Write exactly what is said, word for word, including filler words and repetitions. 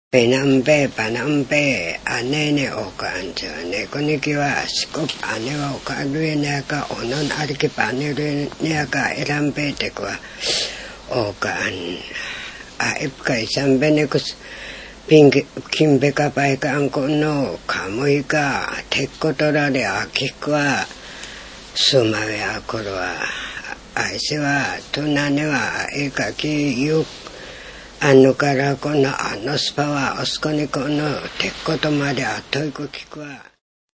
Penampe, panampe, anene okanjo, nekonikiwa skop anewa okadue neaka onon ariki panere neaka erampe tekwa okan a ipka isambe nekus ping kimbe kapaika ankono kamoika tekkotorare akikwa sumawe akorwa aisewa tunanewa ekaki yukあのからこのあのスパはあそこにこの鉄ことまであっといく聞くわ。